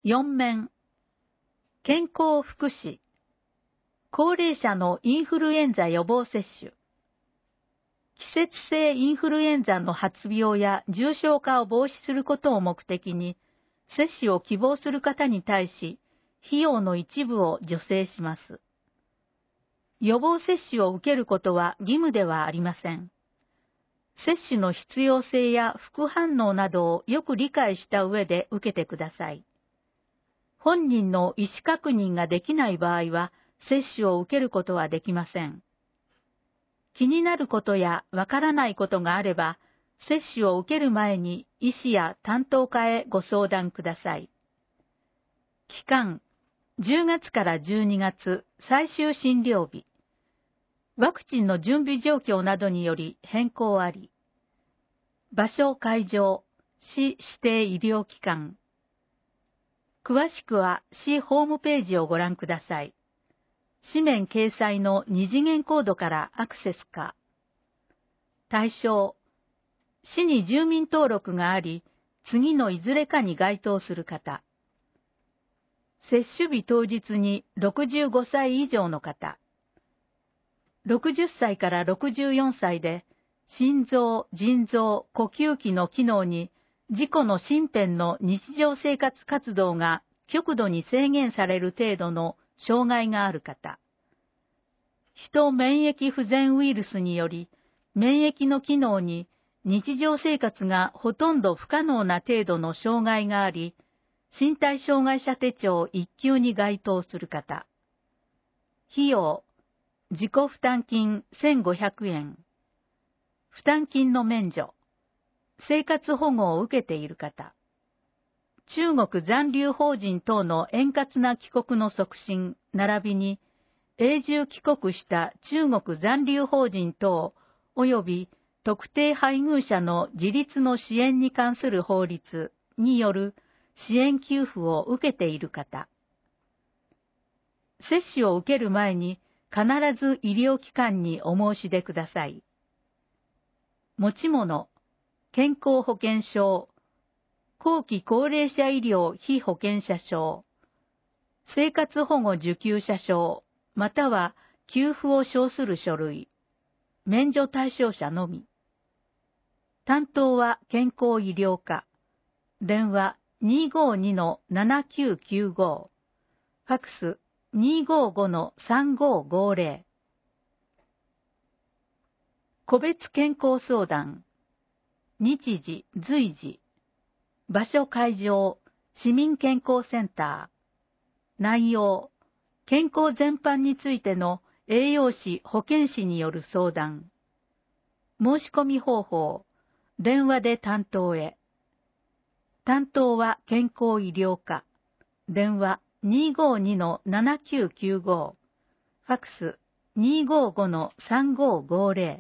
4面、健康福祉、高齢者のインフルエンザ予防接種、季節性インフルエンザの発病や重症化を防止することを目的に、接種を希望する方に対し、費用の一部を助成します。予防接種を受けることは義務ではありません。接種の必要性や副反応などをよく理解した上で受けてください。本人の意思確認ができない場合は、接種を受けることはできません。気になることやわからないことがあれば、接種を受ける前に医師や担当課へご相談ください。期間、10月から12月最終診療日。ワクチンの準備状況などにより変更あり。場所会場、市指定医療機関。詳しくは市ホームページをご覧ください。紙面掲載の2次元コードからアクセスか。対象、市に住民登録があり、次のいずれかに該当する方。接種日当日に65歳以上の方。60歳から64歳で、心臓、腎臓、呼吸器の機能に、自己の身辺の日常生活活動が極度に制限される程度の障害がある方。人免疫不全ウイルスにより、免疫の機能に日常生活がほとんど不可能な程度の障害があり、身体障害者手帳1級に該当する方。費用、自己負担金1500円。負担金の免除。生活保護を受けている方。中国残留邦人等の円滑な帰国の促進、並びに、永住帰国した中国残留邦人等、及び特定配偶者の自立の支援に関する法律による支援給付を受けている方。接種を受ける前に必ず医療機関にお申し出ください。持ち物、健康保険証、後期高齢者医療被保険者証、生活保護受給者証、または給付を証する書類、免除対象者のみ。担当は健康医療課。電話252-7995。ファクス255-3550。個別健康相談。日時、随時。場所会場、市民健康センター。内容、健康全般についての栄養士、保健師による相談。申し込み方法、電話で担当へ。担当は健康医療課。電話252-7995。ファクス255-3550。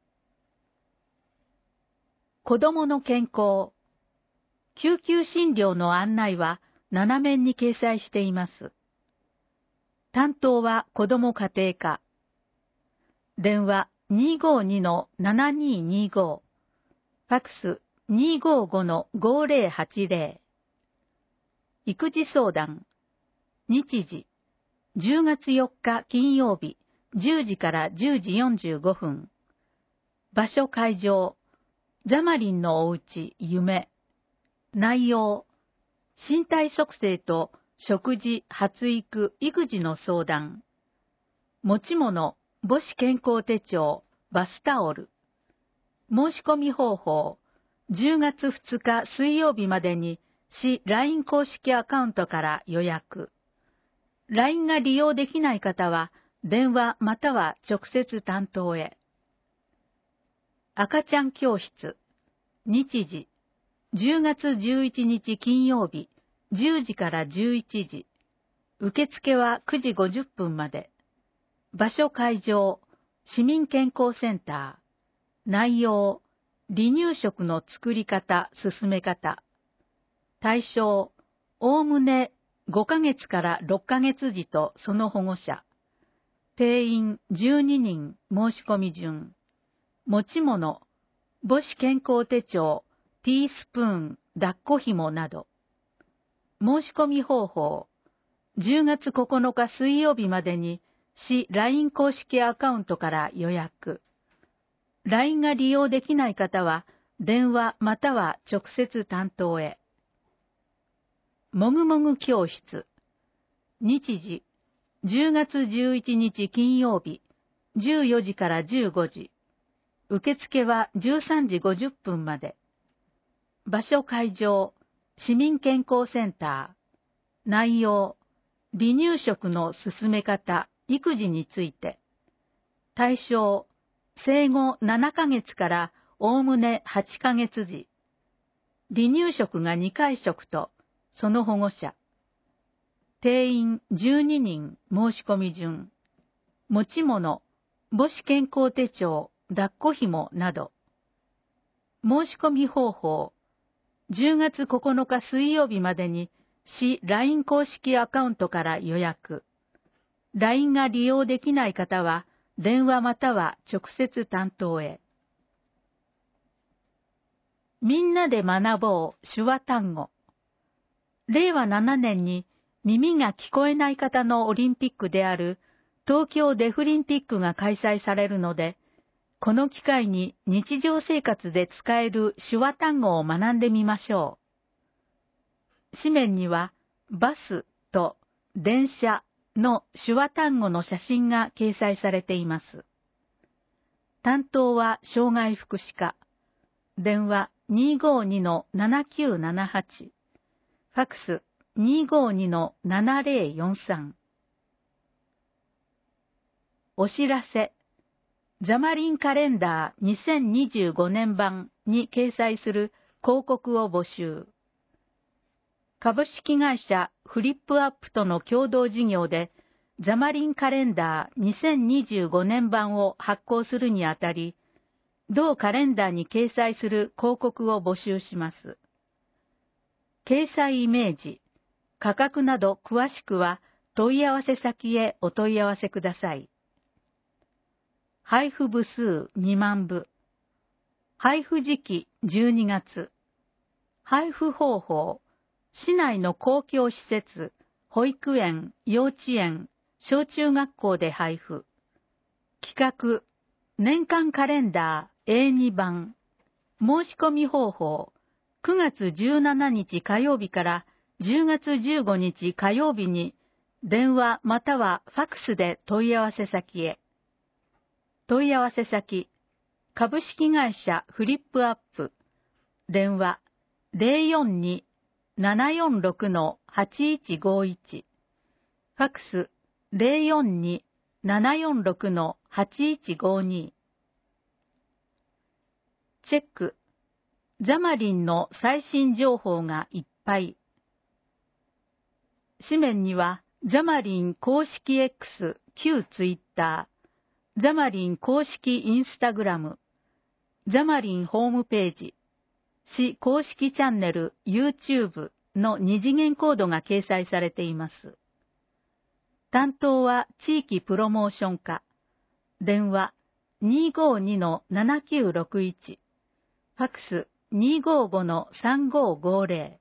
子どもの健康。救急診療の案内は7面に掲載しています。担当は子ども家庭科。電話252-7225。ファクス255-5080。育児相談。日時。10月4日金曜日、10時から10時45分。場所会場。ザマリンのおうち、夢。内容。身体測定と食事、発育、育児の相談。持ち物、母子健康手帳、バスタオル。申し込み方法。10月2日水曜日までに市 LINE 公式アカウントから予約。LINE が利用できない方は電話または直接担当へ。赤ちゃん教室。日時。10月11日金曜日、10時から11時。受付は9時50分まで。場所会場、市民健康センター。内容、離乳食の作り方、進め方。対象、おおむね5ヶ月から6ヶ月児とその保護者。定員12人、申し込み順。持ち物、母子健康手帳、ティースプーン、抱っこ紐など。 申し込み方法。10月9日水曜日までに市 LINE 公式アカウントから予約。LINE が利用できない方は、電話または直接担当へ。もぐもぐ教室。日時、10月11日金曜日、14時から15時。受付は13時50分まで。場所会場、市民健康センター。内容、離乳食の進め方、育児について。対象、生後7ヶ月からおおむね8ヶ月時。離乳食が2回食と、その保護者。定員12人申し込み順。持ち物、母子健康手帳、抱っこ紐など。申し込み方法。10月9日水曜日までに市 LINE 公式アカウントから予約。LINE が利用できない方は、電話または直接担当へ。みんなで学ぼう手話単語。令和7年に耳が聞こえない方のオリンピックである東京デフリンピックが開催されるので、この機会に日常生活で使える手話単語を学んでみましょう。紙面にはバスと電車の手話単語の写真が掲載されています。担当は障害福祉課。電話252-7978。ファクス252-7043。お知らせ。ザマリンカレンダー2025年版に掲載する広告を募集。株式会社フリップアップとの共同事業で、ザマリンカレンダー2025年版を発行するにあたり、同カレンダーに掲載する広告を募集します。掲載イメージ、価格など詳しくは問い合わせ先へお問い合わせください。配布部数2万部。配布時期12月。配布方法、市内の公共施設、保育園、幼稚園、小中学校で配布。企画、年間カレンダー A2 版。申し込み方法、9月17日火曜日から10月15日火曜日に電話またはファクスで問い合わせ先へ。問い合わせ先、株式会社フリップアップ。電話042-746-8151。ファクス042-746-8152。チェック。ザマリンの最新情報がいっぱい。紙面には、ザマリン公式 X、旧ツイッター、ザマリン公式インスタグラム、ザマリンホームページ、市公式チャンネル YouTube の二次元コードが掲載されています。担当は地域プロモーション課。電話252-7961。ファクス255-3550。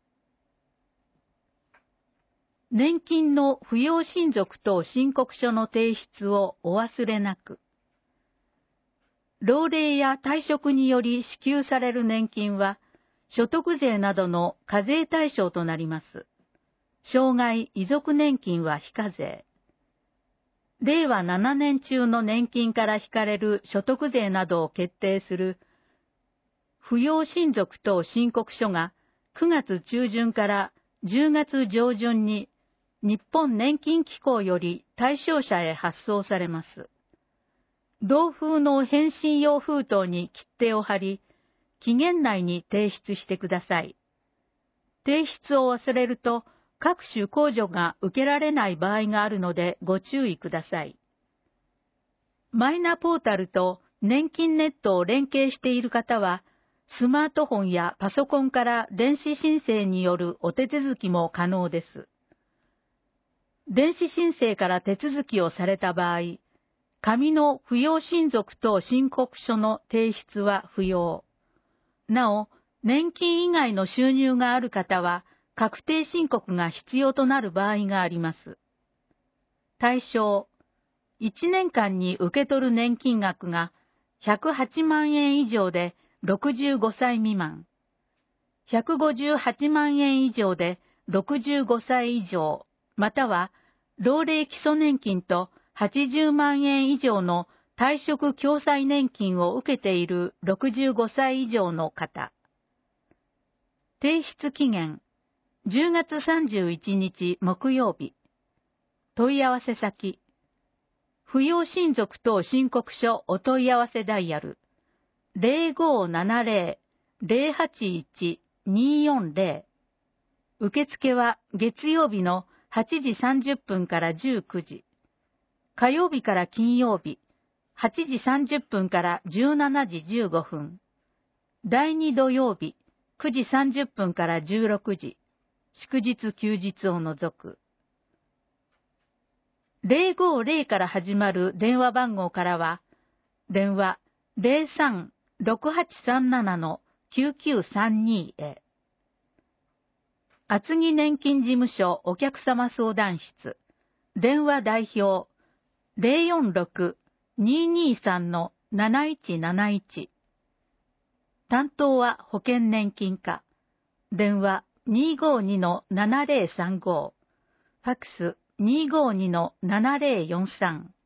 年金の扶養親族等申告書の提出をお忘れなく。老齢や退職により支給される年金は、所得税などの課税対象となります。障害遺族年金は非課税。令和7年中の年金から引かれる所得税などを決定する扶養親族等申告書が9月中旬から10月上旬に日本年金機構より対象者へ発送されます。同封の返信用封筒に切手を貼り、期限内に提出してください。提出を忘れると、各種控除が受けられない場合があるのでご注意ください。マイナポータルと年金ネットを連携している方は、スマートフォンやパソコンから電子申請によるお手続きも可能です。電子申請から手続きをされた場合、紙の扶養親族等申告書の提出は不要。なお、年金以外の収入がある方は、 確定申告が必要となる場合があります。対象、1年間に受け取る年金額が108万円以上で65歳未満、158万円以上で65歳以上、または老齢基礎年金と80万円以上の退職共済年金を受けている65歳以上の方。提出期限、10月31日木曜日。問い合わせ先、扶養親族等申告書お問い合わせダイヤル、0570-081-240。受付は月曜日の8時30分から19時、火曜日から金曜日、8時30分から17時15分、第2土曜日、9時30分から16時、祝日休日を除く。050から始まる電話番号からは、電話03-6837-9932へ。厚木年金事務所お客様相談室、電話代表046-223-7171。担当は保険年金課。電話252-7035。ファックス252-7043。